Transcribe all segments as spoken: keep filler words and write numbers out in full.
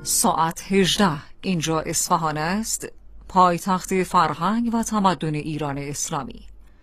ساعت هجده. اینجا اصفهان است، پایتخت فرهنگ و تمدن ایران اسلامی.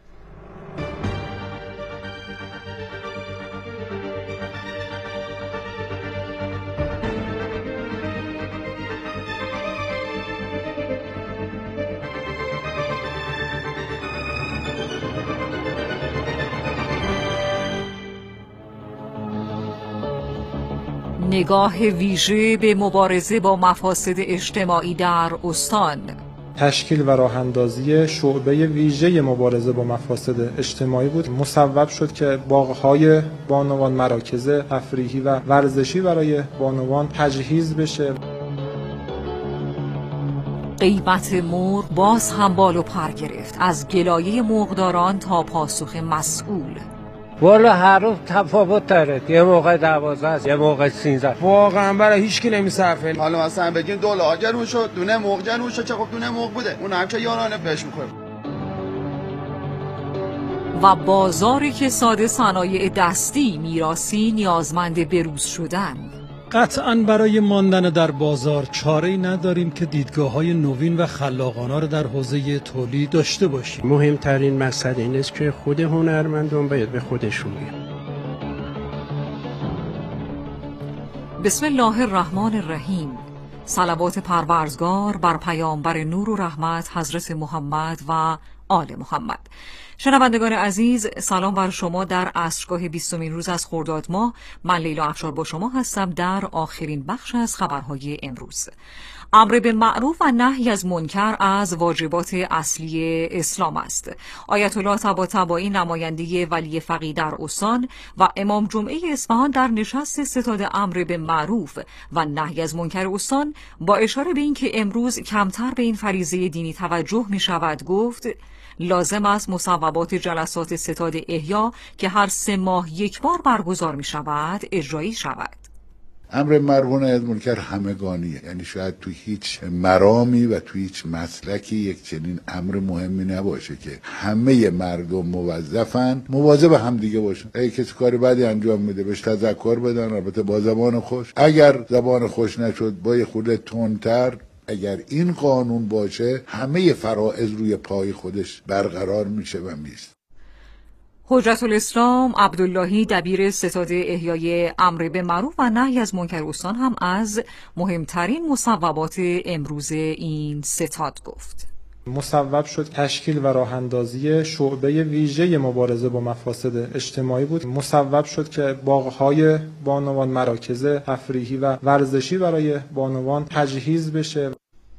نگاه ویژه به مبارزه با مفاسد اجتماعی در استان. تشکیل و راه‌اندازی شعبه ویژه مبارزه با مفاسد اجتماعی بود. مصوب شد که باغ‌های بانوان، مراکز تفریحی و ورزشی برای بانوان تجهیز بشه. قیمت مرغ باز هم بال و پر گرفت، از گلایه مرغداران تا پاسخ مسئول. والا هر روز تفاوت داره، یه موقع دوازده است، یه موقع سیزده. واقعا برای هیچ کی نمیصرفه. حالا مثلا بگین دلار گرون شد، دونه مرغ گرون شد، چه خب دونه مرغ بوده، اون هم که یارانه بهش می‌خوره. و بازاری که ساده صنایع دستی میراثی نیازمند بروز شدن. قطعاً برای ماندن در بازار چاره‌ای نداریم که دیدگاه‌های نوین و خلاقانه را در حوزه تولید داشته باشیم. مهمترین مقصد این است که خود هنرمندان باید به خودشون بیان. بسم الله الرحمن الرحیم. صلوات پروردگار بر پیامبر نور و رحمت حضرت محمد و آل محمد. شنوندگان عزیز، سلام بر شما در عصرگاه بیستمین روز از خرداد ماه. من لیلا افشار با شما هستم در آخرین بخش از خبرهای امروز. امر بالمعروف و نهی از منکر از واجبات اصلی اسلام است. آیت الله طباطبایی نماینده ولی فقیه در استان و امام جمعه اصفهان در نشست ستاد امر بالمعروف و نهی از منکر استان با اشاره به اینکه امروز کمتر به این فریضه دینی توجه می شود گفت لازم است مصوبات جلسات ستاد احیا که هر سه ماه یک بار برگزار می شود اجرایی شود. امر معروف و نهی از منکر همگانیه، یعنی شاید تو هیچ مرامی و تو هیچ مسلکی یک چنین امر مهمی نباشه که همه مردم موظفن مواظب هم دیگه باشن. اگه کسی کار بدی انجام میده بهش تذکر بدن، البته با زبان خوش. اگر زبان خوش نشد با یه خورده تندتر. اگر این قانون باشه همه فرائض روی پای خودش برقرار میشه و میست. حجت الاسلام عبداللهی دبیر ستاد احیای امر بالمعروف و نهی از منکر استان هم از مهمترین مصوبات امروز این ستاد گفت. مصوب شد تشکیل و راه‌اندازی شعبه ویژه مبارزه با مفاسد اجتماعی بود. مصوب شد که باغ‌های بانوان، مراکز تفریحی و ورزشی برای بانوان تجهیز بشه.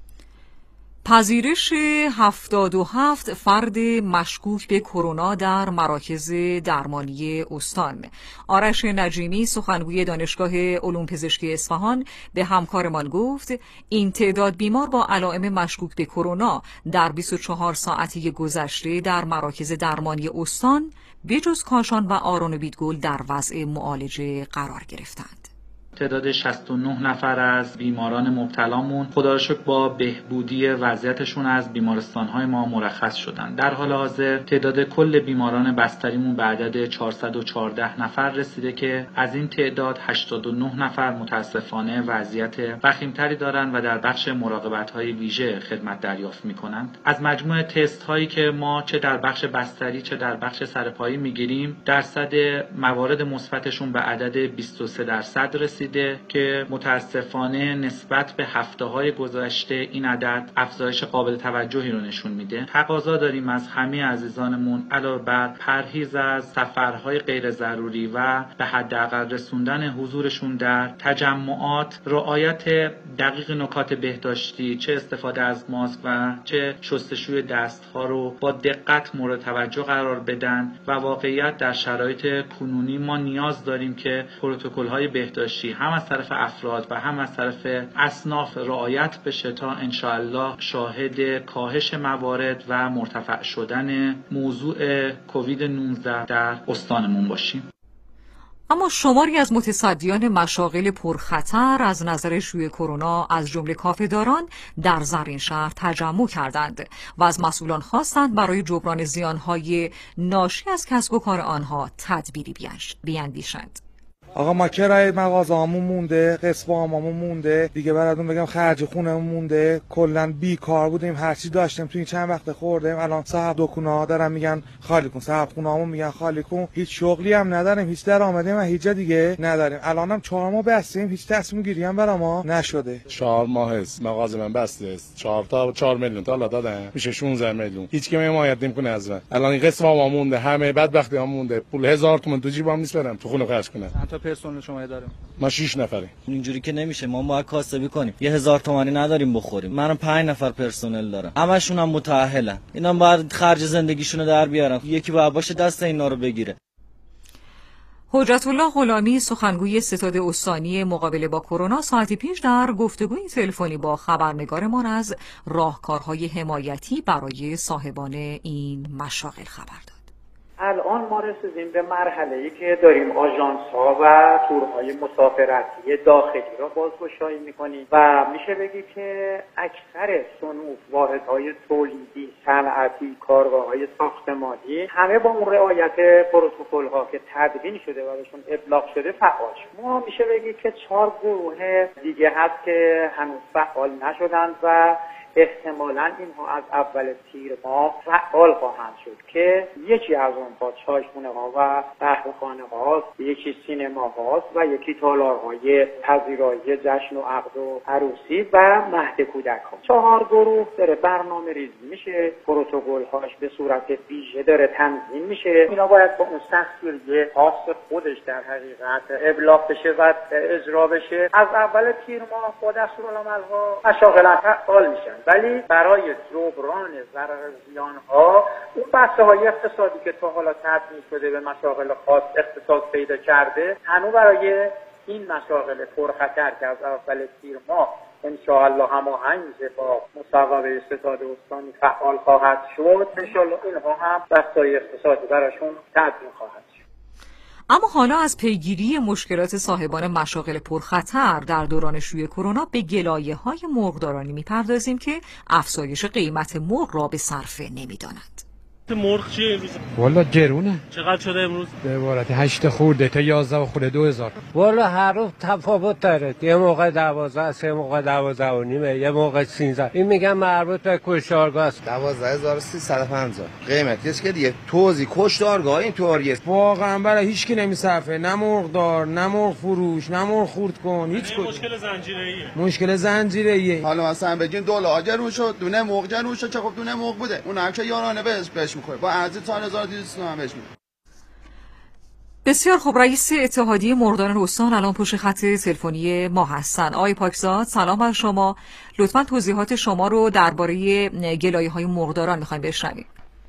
پذیرش هفتاد و هفت فرد مشکوک به کرونا در مراکز درمانی استان. آرش نجیمی سخنگوی دانشگاه علوم پزشکی اصفهان به همکارمان گفت این تعداد بیمار با علائم مشکوک به کرونا در بیست و چهار ساعتی گذشته در مراکز درمانی استان بجز کاشان و آرون و بیدگل در وضع معالجه قرار گرفتند. تعداد شصت و نه نفر از بیماران مبتلامون خدا را شکر با بهبودی وضعیتشون از بیمارستان‌های ما مرخص شدن. در حال حاضر تعداد کل بیماران بستریمون به عدد چهارصد و چهارده نفر رسیده که از این تعداد هشتاد و نه نفر متاسفانه وضعیت وخیم‌تری دارن و در بخش مراقبت‌های ویژه خدمت دریافت می‌کنند. از مجموع تست‌هایی که ما چه در بخش بستری چه در بخش سرپایی می‌گیریم درصد موارد مثبتشون به عدد بیست و سه درصد رسید که متاسفانه نسبت به هفته‌های گذشته این عدد افزایش قابل توجهی رو نشون میده. تقاضا داریم از همه عزیزانمون علاوه بر پرهیز از سفرهای غیر ضروری و به حداقل رسوندن حضورشون در تجمعات، رعایت دقیق نکات بهداشتی، چه استفاده از ماسک و چه شستشوی دست‌ها رو با دقت مورد توجه قرار بدن و واقعیت در شرایط کنونی ما نیاز داریم که پروتکل‌های بهداشتی هم از طرف افراد و هم از طرف اصناف رعایت بشه تا انشاءالله شاهد کاهش موارد و مرتفع شدن موضوع کووید نوزده در استانمون باشیم. اما شماری از متصدیان مشاغل پرخطر از نظر شیوع کرونا از جمله کافه‌داران در زرین شهر تجمع کردند و از مسئولان خواستند برای جبران زیانهای ناشی از کسب و کار آنها تدبیری بیاندیشند. آقا ما کرایه مغازه‌هامون مونده، قسط واممون مونده، دیگه براتون بگم خرج خونمون مونده، کلا بیکار بودیم، هر چی داشتیم تو این چند وقت خوردیم. الان صاحب دکون‌ها دارن میگن خالی کن، صاحب خونه‌هامون میگن خالی کن، هیچ شغلی هم نداریم، هیچ درآمدی هم هیچ جا دیگه نداریم. الانم چهار ماه بستیم، هیچ تصمیم گیری هم برام نشده. چهار ماه است مغازه من بسته است، چهار تا چهار میلیون تا دادن، میشه شانزده میلیون. هیچ کی حمایت نمیکنه از من. الان این قسط وام مونده، همه بدبختی ها مونده، پول هزار تومان تو جیبم نیست برم تو خونه خرج کنم. چند تا پرسنل شما داریم؟ ما شش نفریم. اینجوری که نمیشه، ما باید کاسبی کنیم. یه هزار تومانی نداریم بخوریم. منم پنج نفر پرسنل دارم، همشون هم متأهلن. اینا باید خرج زندگیشونو در بیارن، یکی باید باشه دست اینا رو بگیره. حجت الله غلامی، سخنگوی ستاد استانی مقابله با کرونا، ساعتی پیش در گفتگوی تلفنی با خبرنگارمان از راهکارهای حمایتی برای صاحبان این مشاغل خبر داد. الان ما رسیدیم به مرحله‌ای که داریم آژانس‌ها و تورهای مسافرتی داخلی را بازگشایی می‌کنیم و میشه بگی که اکثر صنوف، واحدهای تولیدی، صنعتی، کارگاه‌های ساختمانی همه با اون رعایت پروتکل‌ها که تدوین شده و بهشون ابلاغ شده فعال شد. ما میشه بگی که چهار گروه دیگه هست که هنوز فعال نشدند و احتمالاً اینها از اول تیر ماه فعال خواهند شد که یکی از اونها چاشخونه ها و قهوه‌خانه هاست، یکی سینما هاست و یکی تالارهای پذیرایی جشن و عقد و عروسی و مهد کودک ها. چهار گروه داره برنامه ریزی میشه، پروتکل هاش به صورت ویژه داره تنظیم میشه. اینا باید با اون سختگیری خاص خودش در حقیقت ابلاغ بشه و اجرا بشه. از اول تیر ماه با دستورالعمل‌ها مشاغل فعال میشن، ولی برای جبران ضرر زیان‌ها اون بحث‌های اقتصادی که تا حالا تبدیل شده به مشاغل خاص اختصاص پیدا کرده، هنوز برای این مشاغل پرخطر که از اول تیر ماه انشاءالله هماهنگ با مصوبه ستاد استانی فعال خواهد شد، انشاءالله اینها هم بحث‌های اقتصادی براشون تدوین خواهد شد. اما حالا از پیگیری مشکلات صاحبان مشاغل پرخطر در دوران شیوع کرونا به گلایه‌های مرغدارانی می‌پردازیم که افزایش قیمت مرغ را به صرفه نمی‌دانند. مرغ چیه امروز؟ والا گرونه. چقدر شده امروز؟ به عبارت هشت خورده تا یازده و خورده دو هزار. والا هر روز تفاوت داره، یه موقع دوازده، سه موقع دوازده و نیمه، یه موقع سینزده. این میگم مربوط به کشتارگاه است. دوازده هزار و سیصد و پنجاه قیمتش که دیگه توزی کشتارگاه این طوریه. واقعا برای هیچ کی نمیصرفه، نه مرغ دار، نه مرغ فروش، نه مرغ خورد کن، هیچ کدوم. مشکل زنجیره‌ایه. مشکل زنجیره‌ایه. حالا مثلا بگین دلار گرون شد، دونه مرغ گرون شد، چه خب دونه مرغ بوده. اون هم که یارانه بهش بهش می‌خوره. با ارزش تا هزار و دویست تومان بهش می‌خوره. بسیار خب، رئیس اتحادیه مرغداران استان الان پشت خط تلفنی ما هستن. آقای پاکزاد، سلام بر شما. لطفاً توضیحات شما رو درباره گلایه‌های مرغداران می‌خوایم بشنویم.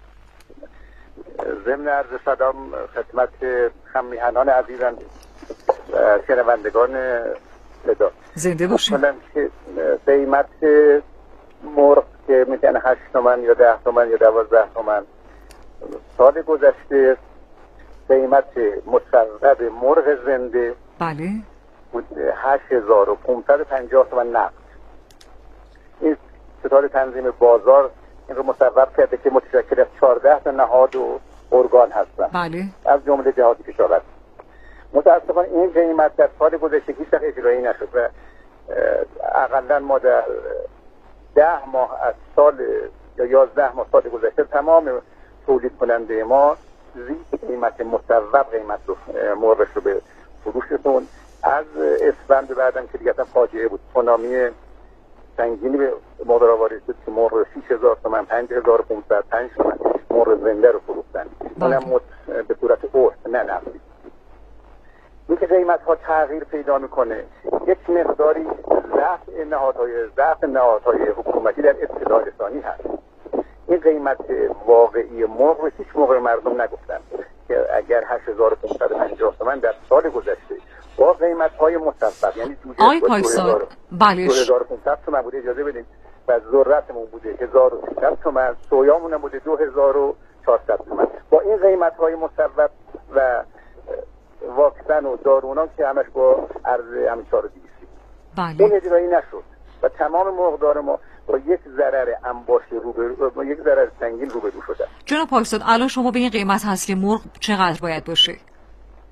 ضمن عرض سلام خدمت هم‌میهنان عزیزم و شنوندگان صدا. زنده باشید. مثلا که قیمت مرغ که میگن هشت تومن یا ده تومن یا دوازده تومن، سال گذشته قیمت مصوب مرغ زنده بله بود هشت هزار و پانصد و پنجاه تومن نقد. این ستاد تنظیم بازار این رو مصوب کرده که متشکل از چهارده تا نهاد و ارگان هستن، بله، از جمله جهاد کشاورزی. متاسفانه این قیمت در سال گذشته هیچ وقت اجرایی نشد و اقلا ما در ده ماه از سال یا یازده ماه سال گذشته تمام تولید کننده ما زیر قیمت مصوب قیمت رو مرغش رو به فروش رسوند. از اسفند به بعدم که دیگه فاجعه بود، سونامی سنگینی به مادر آواری شد که مرغ شش هزار تومن، پنج هزار و پانصد، پنج تومن مرغ زنده رو فروختن، اونم به صورت قرص نه نقدی. این که قیمت ها تغییر پیدا میکنه یک مقداری ضعف نهادهای ضعف نهادهای حکومتی در اطلاع رسانی هست. این قیمت واقعی مرغ رو هیچ موقع مردم نگفتن که اگر هشت هزار و پانصد و پنجاه تومن در سال گذشته با قیمت های مصوب، یعنی آی پاکزاد، بله، دو هزار و پانصد تومن بوده، اجازه بدین، و ذرتمون بوده هزار و سیصد تومن، سویامون بوده دو هزار و چهارصد تومن، با این قیمت های مصوب و واکسن و دارونا که همش با عرض همین چهار و دویست بله، اون اجرایی نشد و تمام مرغدار ما با یک ضرر انباشته روبرو با یک ضرر سنگین روبرو شده. جناب پاکزاد، الان شما به این قیمت هست که مرغ چقدر باید باشه؟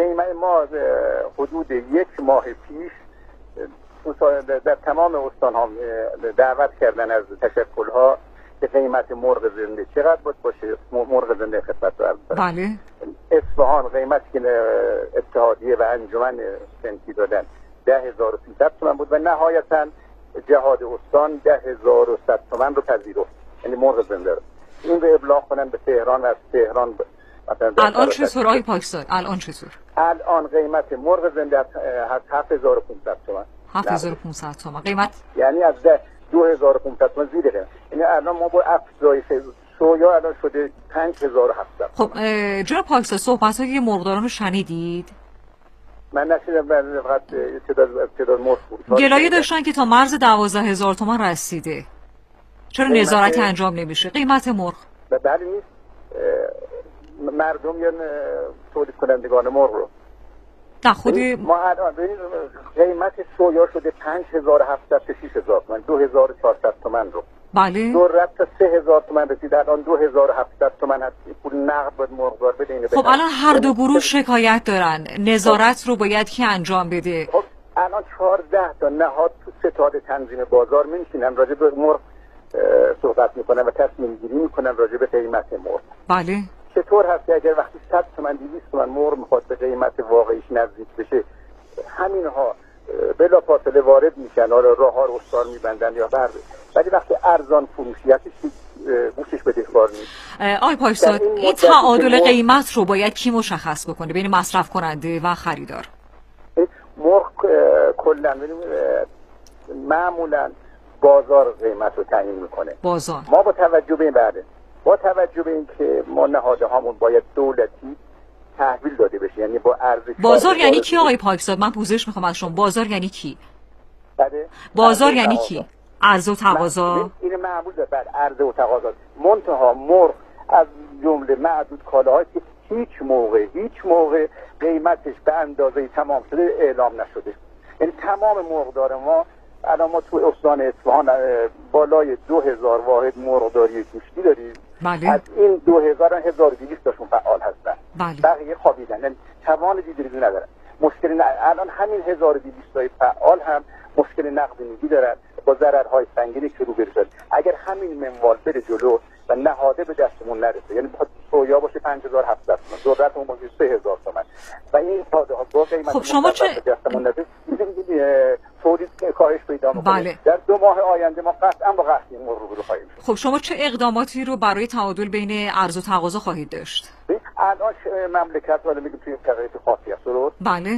قیمت ما حدود یک ماه پیش در تمام استان ها دعوت کردن از تشکل ها که قیمت مرغ زنده چقدر بود باشه. مرغ زنده خدمت رو عرض دارم. بله. اصفهان قیمتی که اتحادیه و انجمن سنفی دادن ده هزار و سیصد تومان بود و نهایتا جهاد استان ده هزار و صد تومان رو پذیرفت، یعنی مرغ زنده رو. این رو ابلاغ کنن به تهران و از تهران ب... الان چطور آقای پاکزاد؟ الان چطور؟ الان قیمت مرغ زنده از هفت هزار و پانصد تومان. هفت هزار و پانصد تومان قیمت، یعنی از ده دو هزار و پانصد تومان زیر قیمت. یعنی الان ما با افزایش سویا الان شده پنج هزار و هفتصد. خب جناب پاکزاد صحبت‌های مرغداران رو شنیدید؟ من نشیدم، من فقط تعداد تعداد مرغ بود. گلایه داشتن که تا مرز دوازده هزار تومان رسیده. چرا نظارت انجام نمیشه؟ قیمت مرغ بله نیست. مردم یا تولید کنندگان مرغ رو نه خودی ما الان قیمت سویا شده پنج هزار و هفتصد تا شش هزار تومان، دو هزار و چهارصد تومان رو. بله. ذرت تا سه هزار تومان رسید، الان دو هزار و هفتصد تومان هست. پول نقد باید مرغدار بده اینو. خب الان هر دو گروه شکایت دارن، نظارت رو باید کی انجام بده؟ خب الان چهارده تا نهاد تو ستاد تنظیم بازار میشینن راجع به مرغ صحبت میکنن و تصمیم گیری میکنن راجع به قیمت مرغ. بله. چطور هست که اگر وقتی صد تومان دویست تومان مرغ میخواد به قیمت واقعیش نزدیک بشه، همینها بلا فاصله وارد میشن، حالا راه ها رو استار میبندن یا برده، ولی وقتی ارزان فروشی هستش گوشش به دشوار نیست. آقای پاکزاد این, این تعادل قیمت رو باید کی مشخص بکنه بین مصرف کننده و خریدار؟ مرغ کلا معمولا بازار قیمت رو تعیین میکنه. بازار. ما با توجه به این بعده با توجه به این که ما نهاده هامون باید دولتی تحویل داده بشه، یعنی با ارزش بازار یعنی کی آقای پاکزاد؟ من پوزش میخوام از شما. بازار یعنی کی؟ بله. بازار یعنی کی؟ عرضه و تقاضا. این معمول ده بعد عرضه و تقاضا. منتها مرغ از جمله معدود کالاهایی که هیچ موقع هیچ موقع قیمتش به اندازه تمام شده اعلام نشده. یعنی تمام مرغدار ما الان ما تو استان اصفهان بالای دو هزار واحد مرغداری گوشتی داریم. بله. از این دو هزار هزار و دویست تاشون فعال هستن. بله. بقیه خوابیدن، یعنی توان دیداری ندارن. مشکل نه. الان همین هزار و دویست تای فعال هم مشکل نقدینگی دارن، با ضررهای سنگینی که رو برسن. اگر همین منوال بره جلو و نهاده به دستمون نرسه، یعنی بخواد سویا باشه پنج هزار و هفتصد تومان، ذرتمون باشه سه هزار تومان و این ساده ها با قیمت خب شما چه دستمون نرسه تولید کاهش پیدا میکنه. بله. در دو ماه آینده ما قطعا با قحطی مرغ رو خواهیم شد. خب شما چه اقداماتی رو برای تعادل بین عرضه و تقاضا خواهید داشت؟ الان مملکت ولی میگیم توی شرایط خاصی است، درست؟ بله.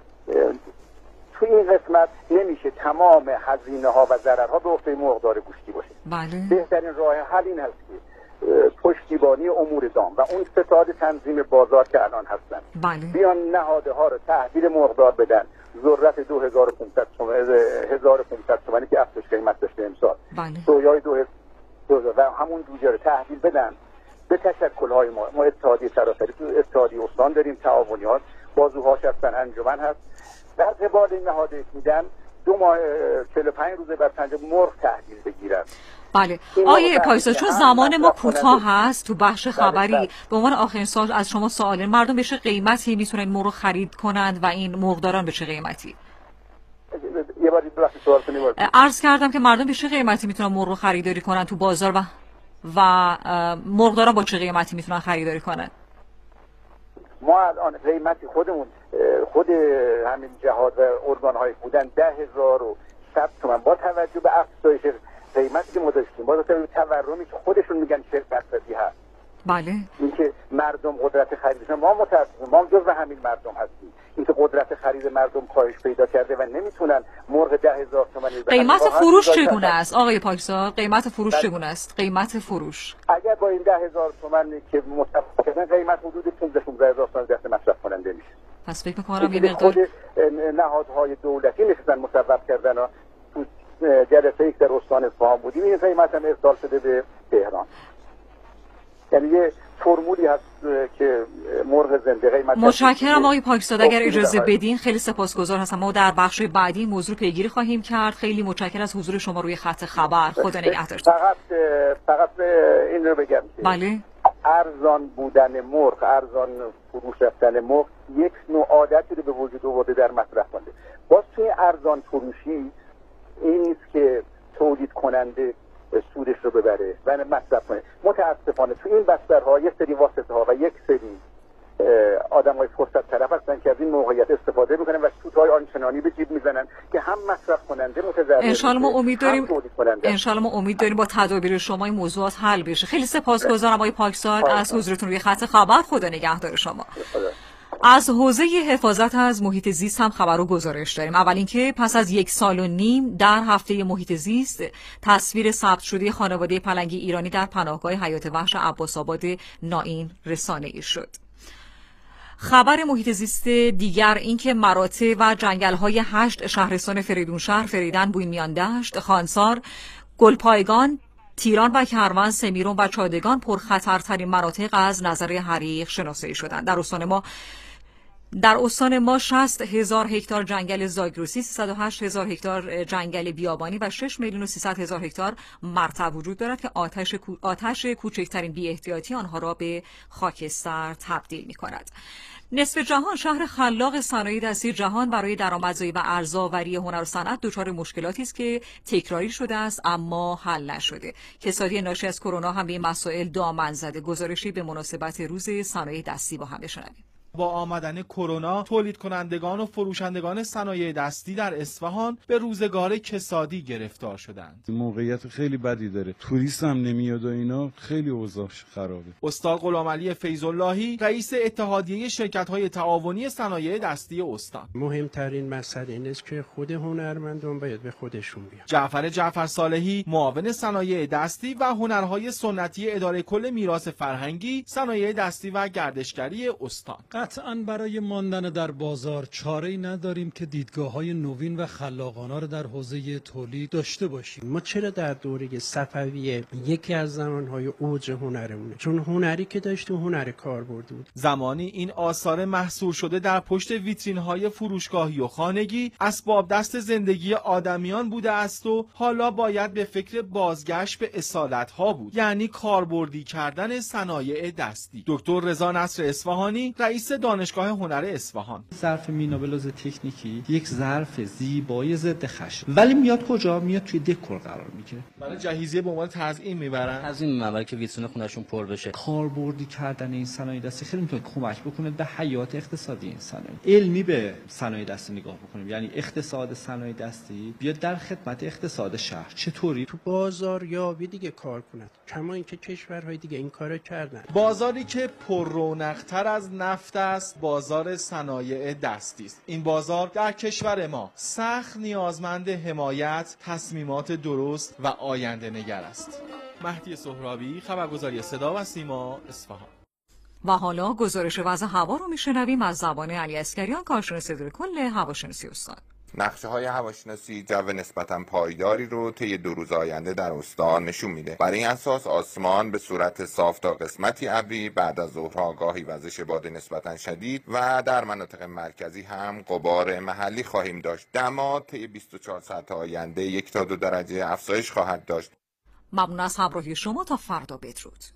توی این قسمت نمیشه تمام هزینه ها و ضررها به عهده مرغدار گوشتی باشه. بله. بهترین راه حل این هست که پشتیبانی امور دام و اون ستاد تنظیم بازار که الان هستن، بله. بیان نهاده ها رو تحویل مرغدار بدن. ذرت دو هزار و پانصد تومان هزار و پانصد تومانی که افزایش قیمت داشته امسال. بله. سویای دو هزار و همون جوجه رو تحویل بدن به تشکل‌های ما. ما اتحادیه سراسری، اتحادیه استان داریم، تعاونیات، بازوهاش هستن، انجمن هست. در قبال این نهاده میدن دو ماه چهل و پنج روزه بعد پنج مرغ تحویل بگیرن. بله. آیه پایسا چون زمان ما کوتاه هست تو بخش خبری به عنوان آخرین سوال از شما سواله، مردم به چه قیمتی میتونن مرغ خرید کنند و این مرغداران به چه قیمتی؟ یه بار دیگه سوال کنید. عرض کردم که مردم به چه قیمتی میتونن مرغ خریداری کنن تو بازار و و مرغداران با چه قیمتی میتونن خریداری کنن؟ ما الان قیمتی خودمون خود همین جهاد و ارگان‌های بودن ده هزار و صد تومان با توجه به افزایش قیمتی که ما داشتیم، با توجه به تورمی که خودشون میگن چه درصدی هست. بله. اینکه مردم قدرت خریدشون، ما متاسفانه ما جزو همین مردم هستیم، اینکه قدرت خرید مردم کاهش پیدا کرده و نمیتونن مرغ ده هزار تومانی قیمت فروش چگونه است آقای پاکزاد؟ قیمت فروش بله. چگونه است؟ قیمت فروش اگر با این ده هزار تومانی که متفاوت کردن قیمت حدود پانزده شانزده هزار تومان دست مصرف کننده میشه. پس فکر می‌کنم یه مقدار خود نهادهای دولتی نشستن مصوب کردن و تو جلسه یک در استان اصفهان بودیم این قیمت هم ارسال شده به تهران. یعنی یه فرمولی هست که مرغ زنده قیمت. متشکرم آقای پاکزاد، اگر اجازه بدین خیلی سپاسگزار هستم. ما در بخش بعدی این موضوع پیگیری خواهیم کرد. خیلی متشکرم از حضور شما روی خط خبر. خدا نگهدارتون. فقط فقط این رو بگم بله ارزان بودن مرغ، ارزان فروش رفتن مرغ یک نوع عادتی رو به وجود آورده در مصرف کننده. باز توی ارزان فروشی این نیست که تولید کننده سودش رو ببره و مصرف کنه. متاسفانه تو این بسترها یک سری واسطه ها و یک سری آدمای فرصت طلب هستن که از این موقعیت استفاده میکنن و سودهای آنچنانی به جیب میزنن که هم مصرف کننده متضرر میشه. انشالله ما امید داریم انشالله ما امید داریم با تدابیر شما این موضوعات حل بشه. خیلی سپاسگزارم آقای پاکزاد از حضورتون روی خط خبر. خدا نگهدار شما. از حوزه حفاظت از محیط زیست هم خبر و گزارش داریم. اول اینکه پس از یک سال و نیم در هفته محیط زیست تصویر ثبت شده خانواده پلنگی ایرانی در پناهگاه حیات وحش عباس‌آباد نائین رسانه‌ای شد. خبر محیط زیست دیگر اینکه مراتع و جنگل‌های هشت شهرستان فریدونشهر، فریدن، بویمیان دشت، خانسار، گلپایگان، تیران و کروان، سمیرون و چادگان پرخطرترین مناطق از نظر حریق شناسایی شدند. در استان ما در استان ما شصت هزار هکتار جنگل زاگرسی، سیصد و هشت هزار هکتار جنگل بیابانی و شش میلیون و سیصد هزار هکتار مرتع وجود دارد که آتش آتش کوچکترین بی‌احتیاطی آنها را به خاکستر تبدیل می‌کند. نصف جهان، شهر خلاق صنایع دستی جهان، برای درآمدزایی و ارزآوری هنر و صنعت دچار مشکلاتی است که تکراری شده است اما حل نشده. کسادی ناشی از کرونا هم به این مسائل دامن زده. گزارشی به مناسبت روز صنایع دستی با هم بشنویم. با آمدن کرونا تولید کنندگان و فروشندگان صنایع دستی در اصفهان به روزگار کسادی گرفتار شدند. موقعیت خیلی بدی داره، توریست هم نمیاد و اینا، خیلی اوضاعش خرابه. استاد غلامعلی فیض‌اللهی رئیس اتحادیه شرکت‌های تعاونی صنایع دستی استان: مهمترین مسئله این است که خود هنرمندان باید به خودشون بیان. جعفر جعفر صالحی معاون صنایع دستی و هنرهای سنتی اداره کل میراث فرهنگی، صنایع دستی و گردشگری استان: قطعاً برای ماندن در بازار چاره‌ای نداریم که دیدگاه‌های نوین و خلاقانه را در حوزه تولید داشته باشیم. ما چرا در دوره صفویه یکی از زمانهای اوج هنرمونه؟ چون هنری که داشتیم هنر کاربردی بود. زمانی این آثار محصور شده در پشت ویترین‌های فروشگاهی و خانگی اسباب دست زندگی آدمیان بوده است و حالا باید به فکر بازگشت به اصالت‌ها بود، یعنی کاربردی کردن صنایع دستی. دکتر رضا نصر اصفهانی رئیس دانشگاه هنر اصفهان: ظرف مینابلوز تکنیکی یک ظرف زیبای ضد خشن، ولی میاد کجا؟ میاد توی دکور قرار میگیره. برای جهیزیه به عنوان تزیین میبرن. تزیین میبرن که ویترین خونه‌شون پر بشه. کاربردی کردن این صنایع دستی خیلی میتونه کمک بکنه به حیات اقتصادی این صنایع. علمی به صنایع دستی نگاه بکنیم، یعنی اقتصاد صنایع دستی بیاد در خدمت اقتصاد شهر. چطوری؟ تو بازاریابی دیگه کار کنند، کما اینکه کشورهای دیگه این کارو کردن. بازاری که پر رونق‌تر از نفت است بازار صنایع دستی است. این بازار در کشور ما سخت نیازمند حمایت، تصمیمات درست و آینده نگر است. مهدی سهرابی، خبرگزاری صدا و سیما، اصفهان. و حالا گزارش وضع هوا رو میشنویم از زبان علی عسکریان، کارشناس اداره کل هواشناسی استان. نقشه های هواشناسی جو نسبتا پایداری رو طی دو روز آینده در استان نشون میده. بر این اساس آسمان به صورت صاف تا قسمتی ابری، بعد از ظهرها گاهی وزش باد نسبتا شدید و در مناطق مرکزی هم غبار محلی خواهیم داشت. دما طی بیست و چهار ساعت آینده یک تا دو درجه افزایش خواهد داشت. ممنون از همراهی شما. تا فردا، بدرود.